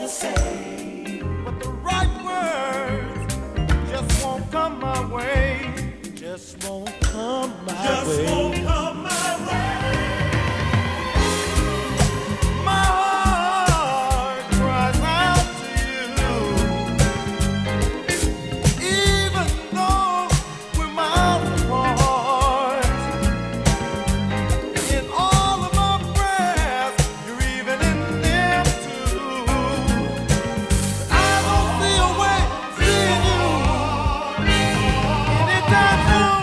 say, but the right words just won't come my way. Just won't come my way. Just won't come my way. My heart cries out to you, even though we're miles apart. In all of my prayers, you're even in them too. I don't see a way of seeing you anytime soon.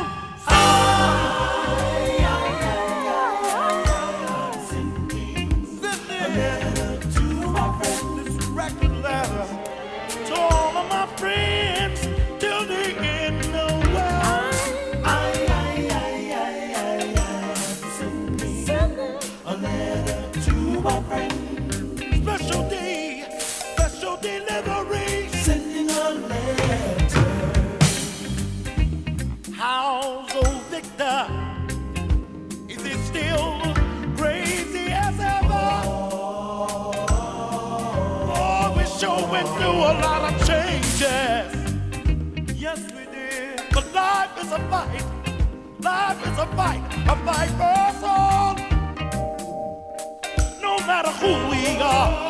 Sending a letter to my friend, this record letter to all of my friends till the end of the world. Sending a letter to my friend. Special delivery. Sending a letter. How's old Victor? Is he still crazy as ever? Oh, we sure went through a lot of changes. Yes, we did. But life is a fight. Life is a fight for us all. No matter who we are.